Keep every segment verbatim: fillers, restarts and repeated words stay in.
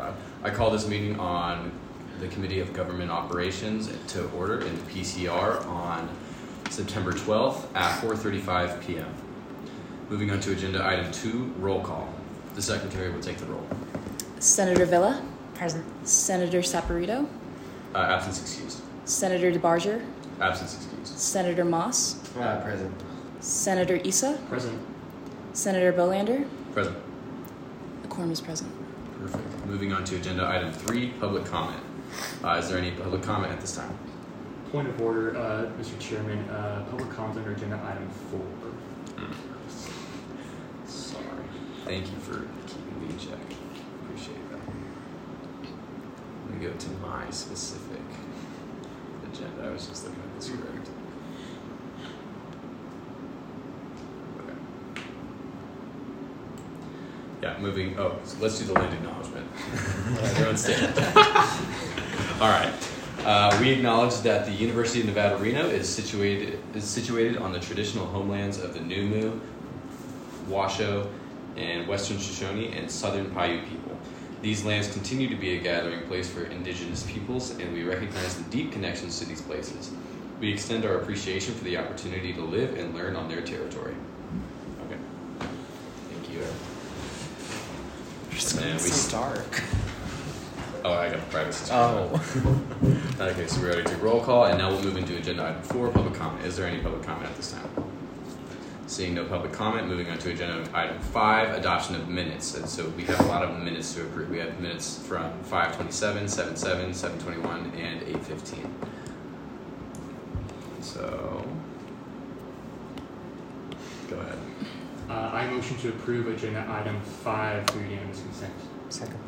Uh, I call this meeting on the Committee of Government Operations to order in the P C R on September twelfth at four thirty-five p.m. Moving on to agenda item two, roll call. The secretary will take the roll. Senator Villa. Present. Senator Saporito. Uh, absence excused. Senator DeBarger. Absence excused. Senator Moss. Uh, present. Senator Issa. Present. Senator Bolander. Present. The quorum is present. Perfect. Moving on to agenda item three, public comment. Uh, is there any public comment at this time? Point of order, uh, Mister Chairman. Uh, public comment under agenda item four. Mm. Sorry. Thank you for keeping me in check. Appreciate that. Let me go to my specific agenda. I was just looking at the script. Okay. Yeah, moving. Oh, so let's do the land acknowledgement. Everyone stand. All right. Uh, we acknowledge that the University of Nevada, Reno is situated is situated on the traditional homelands of the Numu, Washoe, and Western Shoshone and Southern Paiute people. These lands continue to be a gathering place for indigenous peoples, and we recognize the deep connections to these places. We extend our appreciation for the opportunity to live and learn on their territory. Okay. Thank you. It's And we so dark. Oh, I got the privacy. Oh. Okay, so we're ready to roll call, and now we'll move into agenda item four, public comment. Is there any public comment at this time? Seeing no public comment, moving on to agenda item five, adoption of minutes. And so we have a lot of minutes to approve. We have minutes from five twenty-seven, seven seven, seven twenty-one, and eight fifteen. So, go ahead. Uh, I motion to approve agenda item five through unanimous consent. Second.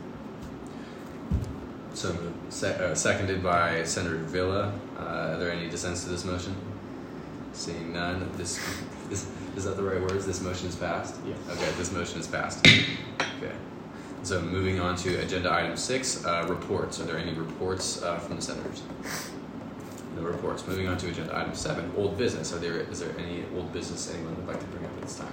So se- uh, seconded by Senator Villa. Uh, are there any dissents to this motion? Seeing none, this, this is that the right words? This motion is passed? Yes. Okay, this motion is passed. Okay. So moving on to agenda item six, uh, reports. Are there any reports uh, from the senators? No reports. Moving on to agenda item seven, old business. Are there is there any old business anyone would like to bring up at this time?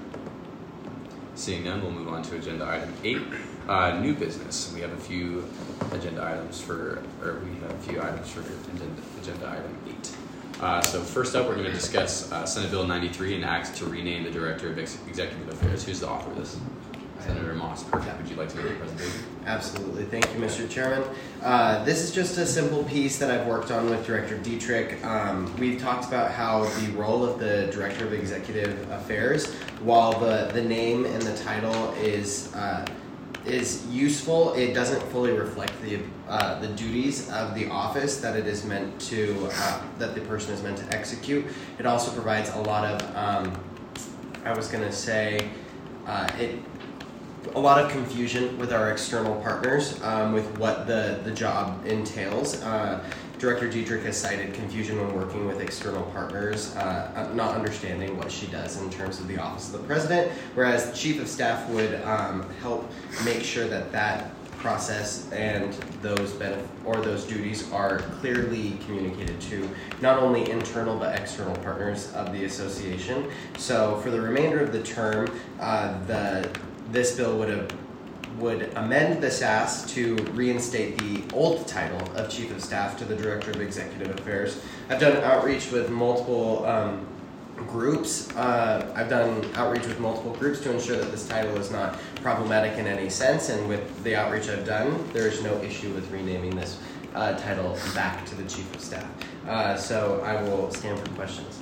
Seeing none, we'll move on to agenda item eight, uh, new business. We have a few agenda items for, or we have a few items for agenda, agenda item eight. Uh, so first up, we're going to discuss uh, Senate Bill ninety-three, an act to rename the Director of Ex- Executive Affairs. Who's the author of this? Senator Moss. Perfect. Would you like to give a presentation? Absolutely. Thank you, Mister Chairman. Uh, this is just a simple piece that I've worked on with Director Dietrich. Um, we've talked about how the role of the Director of Executive Affairs, while the, the name and the title is uh, is useful, it doesn't fully reflect the uh, the duties of the office that it is meant to uh, that the person is meant to execute. It also provides a lot of um, I was going to say uh, it. a lot of confusion with our external partners um, with what the, the job entails. Uh, Director Dietrich has cited confusion when working with external partners, uh, not understanding what she does in terms of the Office of the President, whereas the Chief of Staff would um, help make sure that that process and those benef- or those duties are clearly communicated to not only internal but external partners of the association. So for the remainder of the term, uh, the This bill would have, would amend the S A S to reinstate the old title of Chief of Staff to the Director of Executive Affairs. I've done outreach with multiple um, groups. Uh, I've done outreach with multiple groups to ensure that this title is not problematic in any sense, and with the outreach I've done, there is no issue with renaming this uh, title back to the Chief of Staff. Uh, so I will stand for questions.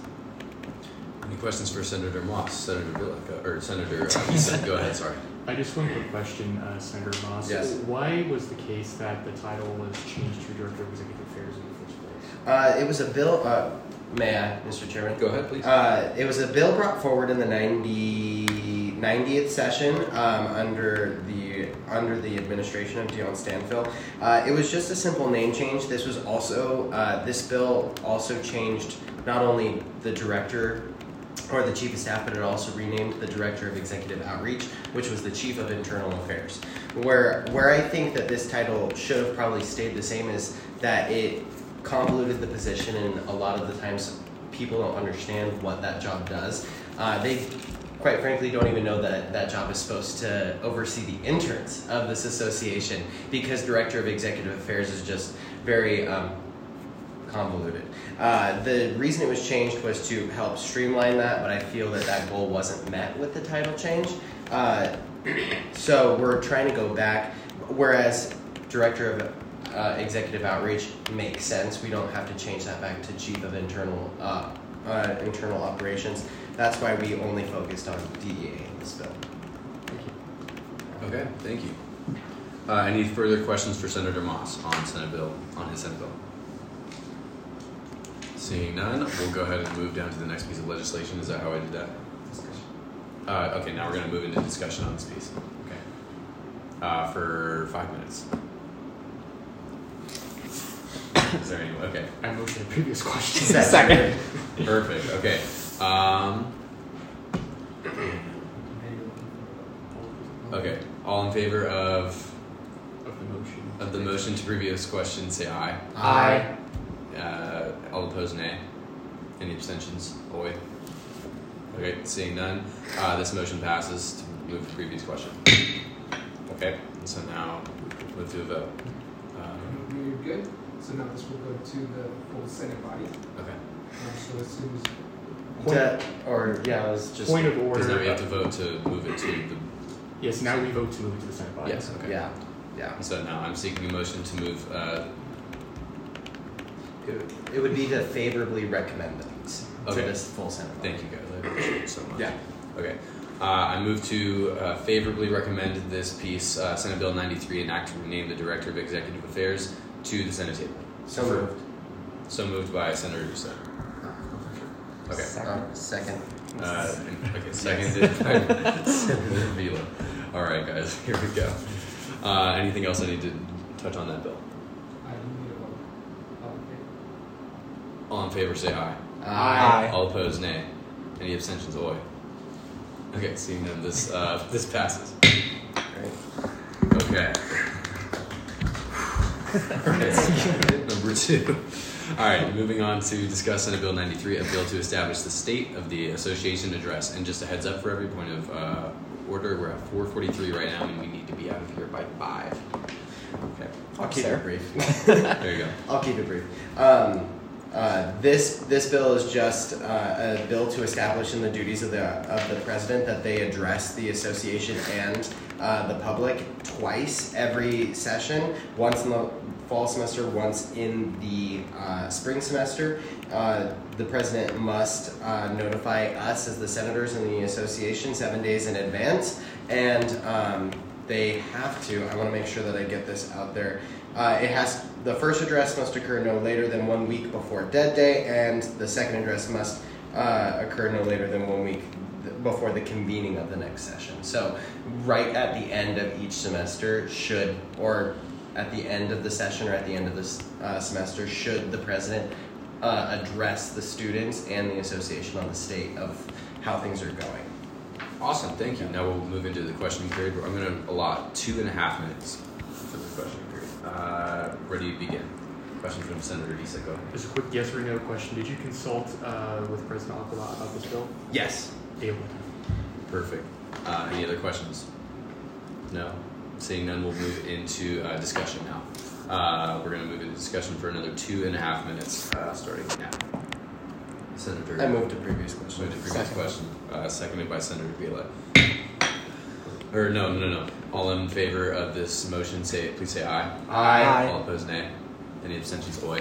Any questions for Senator Moss? Senator Villa, go, or Senator uh, Easton, go ahead, sorry. I just want to question uh, Senator Moss. Yes. Why was the case that the title was changed to Director of Executive Affairs in the first place? Uh, it was a bill, uh, may I, Mister Chairman? Go ahead, please. Uh, it was a bill brought forward in the ninety, ninetieth session um, under the under the administration of Dion Stanfill. Uh, it was just a simple name change. This was also, uh, this bill also changed not only the director or the Chief of Staff, but it also renamed the Director of Executive Outreach, which was the Chief of Internal Affairs. Where where I think that this title should have probably stayed the same is that it convoluted the position, and a lot of the times people don't understand what that job does. Uh, they quite frankly, don't even know that that job is supposed to oversee the interns of this association, because Director of Executive Affairs is just very um, convoluted. Uh, the reason it was changed was to help streamline that, but I feel that that goal wasn't met with the title change. Uh, so we're trying to go back, whereas Director of uh, Executive Outreach makes sense. We don't have to change that back to Chief of Internal uh, uh, Internal Operations. That's why we only focused on D E A in this bill. Thank you. Okay, thank you. Uh, any further questions for Senator Moss on Senate bill, on his Senate bill? Seeing none, we'll go ahead and move down to the next piece of legislation. Is that how I did that? Discussion. Uh, okay, now we're going to move into discussion on this piece. Okay. Uh, for five minutes. Is there any? Okay. I motion the previous question. Second. Perfect. Okay. Um, okay. All in favor of Of the motion. of the motion to previous question, say aye. Aye. Uh, all opposed, nay. Any abstentions? Oi. Okay, seeing none, uh, this motion passes to move to previous question. Okay, so now move to a vote. Um, You're good. So now this will go to the full Senate body. okay. Uh, so as soon as To, or yeah, it was just Point of Because now we order. have to vote to move it to the. Yes, now we vote to move it to the Senate body. Yes, okay. yeah, yeah. So now I'm seeking a motion to move. Uh, It, it would be to favorably recommend things Okay. to this full Senate body. thank you guys, I appreciate it so much. Yeah. Okay. Uh, I move to uh, favorably recommend this piece, uh, Senate Bill ninety-three, and act to rename the Director of Executive Affairs to the Senate table. So moved. So moved by Senator Dusa. Okay. Uh, second. Uh, and- okay, seconded by Senator Vila. All right, guys, here we go. Uh, anything else I need to touch on that bill? I need a vote. Okay. All in favor, say aye. Aye. All opposed, nay. Any abstentions, oi. Okay, seeing none, this uh, this passes. Right. Okay. Alright, number two. Alright, moving on to discuss Senate Bill ninety-three, a bill to establish the state of the association address. And just a heads up for every point of uh, order, we're at four forty-three right now and we need to be out of here by five. Okay, I'll keep Sir. it brief. there you go. I'll keep it brief. Um, uh, this this bill is just uh, a bill to establish in the duties of the of the president that they address the association and uh, the public twice every session, once in the fall semester, once in the uh, spring semester. Uh, the president must uh, notify us as the senators in the association seven days in advance, and um, they have to. I want to make sure that I get this out there. Uh, it has the first address must occur no later than one week before Dead Day, and the second address must uh, occur no later than one week th- before the convening of the next session. So, right at the end of each semester, should or at the end of the session or at the end of this uh, semester, should the president uh, address the students and the association on the state of how things are going. Awesome, thank you. Now we'll move into the questioning period. I'm going to allot two and a half minutes for the questioning period. Uh, ready to begin. Question from Senator Issa, go ahead. Just a quick yes or no question. Did you consult uh, with President Alcala about this bill? Yes. Able. Perfect. Uh, any other questions? No? Seeing none, we'll move into uh, discussion now. Uh, we're going to move into discussion for another two and a half minutes, uh, starting now. Senator. I moved to previous question. Moved to previous question. Uh, seconded by Senator Vila. Or no, no, no. All in favor of this motion, say please say aye. Aye. All opposed, nay. Any abstentions, oi.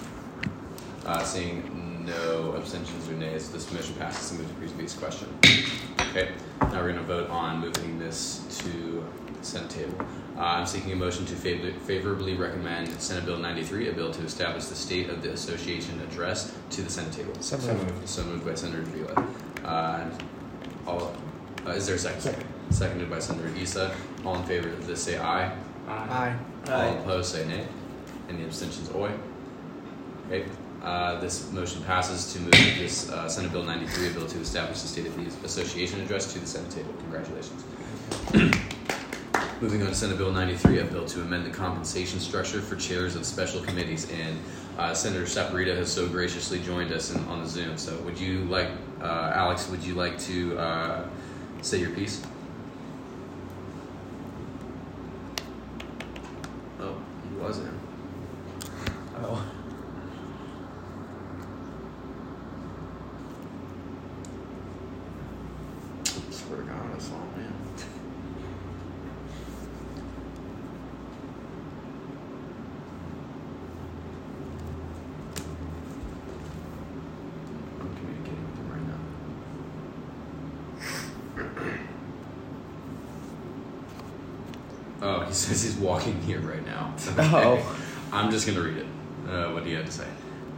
Uh, seeing no abstentions or nays, this motion passes and move to previous question. Okay. Now we're going to vote on moving this to the Senate table. Uh, I'm seeking a motion to favor- favorably recommend Senate Bill ninety-three, a bill to establish the state of the association address, to the Senate table. So moved. So moved by Senator Vila. Uh, all, uh, is there a second? Second. Seconded by Senator Issa. All in favor of this say aye. Aye. All opposed say nay. Any abstentions, oi. Okay. Uh, this motion passes to move this uh, Senate Bill ninety-three, a bill to establish the state of the association address, to the Senate table. Congratulations. Moving on to Senate Bill ninety-three, a bill to amend the compensation structure for chairs of special committees. And uh, Senator Saporita has so graciously joined us in, on the Zoom. So would you like, uh, Alex, would you like to uh, Say your piece. Oh, he wasn't. Oh. Swear to God, I saw him, man. I'm communicating with him right now. Oh, he says he's walking here right now. Okay. Oh. I'm just gonna read it. Uh, what do you have to say?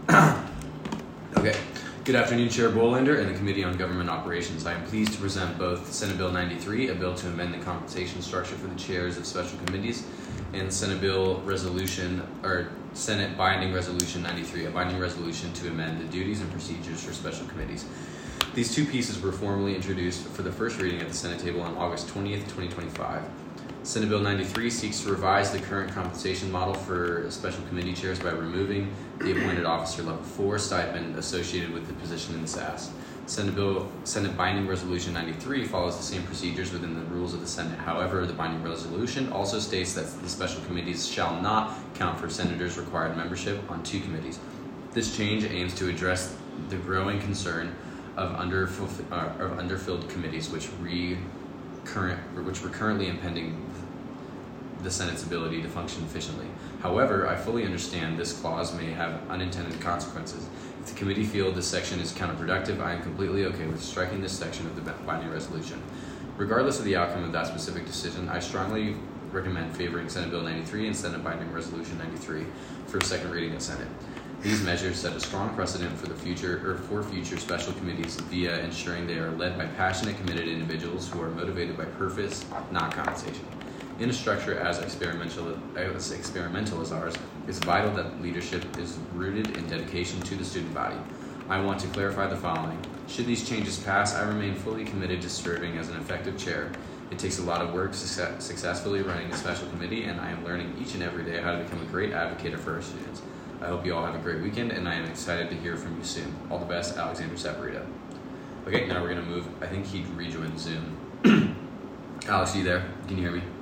Okay. Good afternoon, Chair Bolander and the Committee on Government Operations. I am pleased to present both Senate Bill ninety-three, a bill to amend the compensation structure for the chairs of special committees, and Senate Bill Resolution, or Senate Binding Resolution ninety-three, a binding resolution to amend the duties and procedures for special committees. These two pieces were formally introduced for the first reading at the Senate table on August twentieth, twenty twenty-five. Senate Bill ninety-three seeks to revise the current compensation model for special committee chairs by removing the appointed officer level four stipend associated with the position in the S A S. Senate Bill Senate Binding Resolution ninety-three follows the same procedures within the rules of the Senate. However, the binding resolution also states that the special committees shall not count for senators' required membership on two committees. This change aims to address the growing concern of, underfulf- uh, of underfilled committees, which re current which were currently impeding the Senate's ability to function efficiently. However, I fully understand this clause may have unintended consequences. If the committee feel this section is counterproductive, I am completely okay with striking this section of the binding resolution. Regardless of the outcome of that specific decision, I strongly recommend favoring Senate Bill ninety-three and Senate Binding Resolution ninety-three for second reading at Senate. These measures set a strong precedent for the future or for future special committees via ensuring they are led by passionate, committed individuals who are motivated by purpose, not compensation. In a structure as experimental as experimental as ours, it's vital that leadership is rooted in dedication to the student body. I want to clarify the following. Should these changes pass, I remain fully committed to serving as an effective chair. It takes a lot of work success- successfully running a special committee, and I am learning each and every day how to become a great advocate for our students. I hope you all have a great weekend, and I am excited to hear from you soon. All the best, Alexander Saporito. Okay, now we're going to move. I think he rejoined Zoom. Alex, are you there? Can you hear me?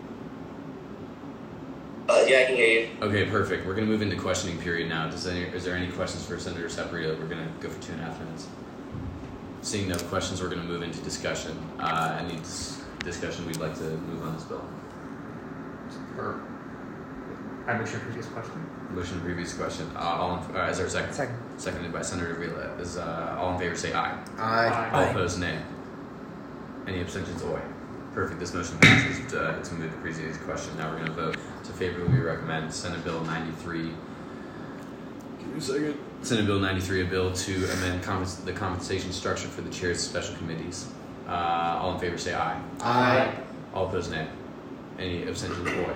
Uh, yeah, I can hear you. Okay, perfect. We're going to move into questioning period now. Does any, is there any questions for Senator Saporito? We're going to go for two and a half minutes. Seeing no questions, we're going to move into discussion. Uh, any dis- discussion we'd like to move on this bill? Or I motion your previous question. Motion previous question. Uh, all in, uh, is there a second? Second. Seconded by Senator Vila. Is uh, all in favor say aye. Aye. All opposed nay. Any abstentions? Oy. Perfect. This motion passes to, to move the previous question. Now we're going to vote to favorably recommend Senate Bill ninety-three. Give me a second. Senate Bill ninety-three, a bill to amend compens- the compensation structure for the chairs of special committees. Uh, all in favor say aye. Aye. All opposed nay. Any abstentions? Oy.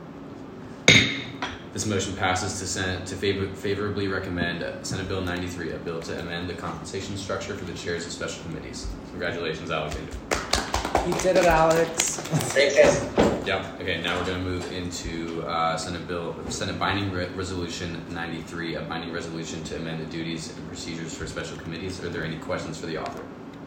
This motion passes to Senate to favor- favorably recommend Senate Bill ninety-three, a bill to amend the compensation structure for the chairs of special committees. Congratulations, Alexander. You did it, Alex. Thanks, guys. Yep. Okay, now we're going to move into uh, Senate Bill, Senate Binding Re- Resolution ninety-three, a binding resolution to amend the duties and procedures for special committees. Are there any questions for the author?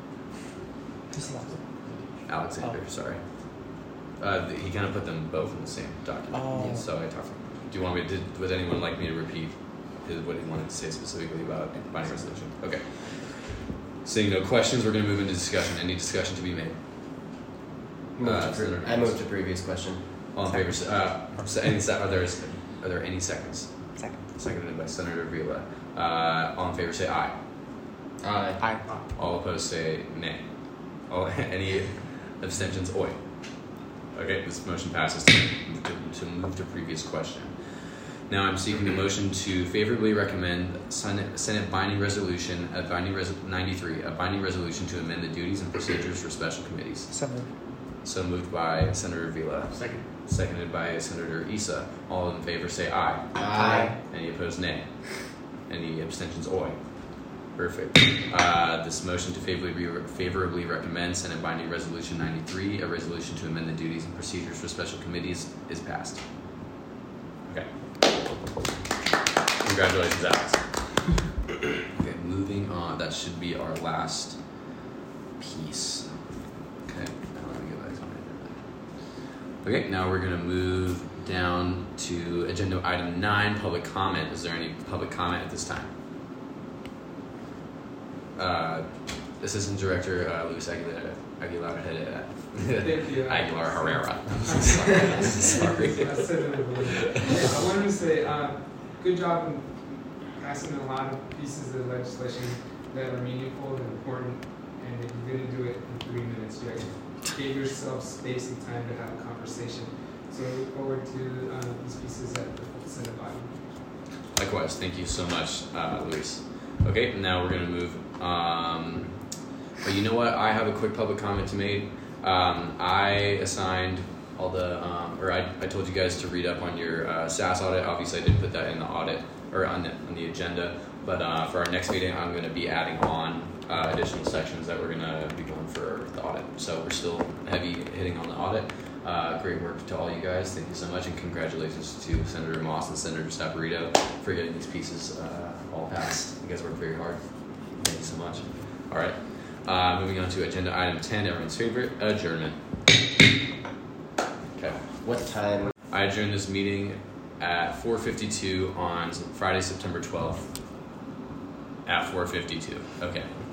Alexander, Oh. sorry. Uh, th- he kind of put them both in the same document. Oh. So I talked. Do you want me? Did, would anyone like me to repeat his, what he wanted to say specifically about binding resolution? Okay. Seeing no questions, we're going to move into discussion. Any discussion to be made? Move Uh, to pre- Senator I Haynes. moved to previous question. All in favor? s- Uh, s- any, se- are there are there any seconds? Second. Seconded by Senator Vila. Uh, all in favor say aye. Aye. Aye. All opposed say nay. All, any abstentions? Oy. Okay, this motion passes to move to, to move to previous question. Now I'm seeking a motion to favorably recommend Senate, Senate binding resolution, a binding res- ninety-three, a binding resolution to amend the duties and procedures for special committees. So moved. So moved by Senator Vila. Second. Seconded by Senator Issa. All in favor say aye. Aye. Any opposed, nay. Any abstentions, oy. Perfect. Uh, this motion to favorably, favorably recommend Senate Binding Resolution ninety-three, a resolution to amend the duties and procedures for special committees, is passed. Okay. Congratulations, Alex. Okay, moving on. That should be our last piece. Okay. Okay, now we're going to move down to agenda item nine, public comment. Is there any public comment at this time? Uh, Assistant Director uh, Luis Aguilar, Aguilar Herrera. Thank you. Aguilar Herrera. Sorry. Sorry. I said it earlier. Yeah, I wanted to say, um, good job in passing a lot of pieces of legislation that are meaningful and important, and if you didn't do it in three minutes, you actually gave yourself space and time to have a conversation. So I look forward to uh, these pieces at the full Senate body. Likewise, thank you so much, uh, Luis. Okay, now we're going to move. Um, but you know what? I have a quick public comment to make. Um, I assigned all the, um, or I, I told you guys to read up on your uh, S A S audit. Obviously, I didn't put that in the audit or on the, on the agenda. But uh, for our next meeting, I'm going to be adding on uh, additional sections that we're going to be going for the audit. So we're still heavy hitting on the audit. Uh, great work to all you guys. Thank you so much, and congratulations to Senator Moss and Senator Saporito for getting these pieces uh, all passed. You guys worked very hard. Thank you so much. All right. Uh, moving on to agenda item ten, everyone's favorite, adjournment. Okay. What time? I adjourned this meeting at four fifty-two on Friday, September twelfth. At four fifty-two. Okay.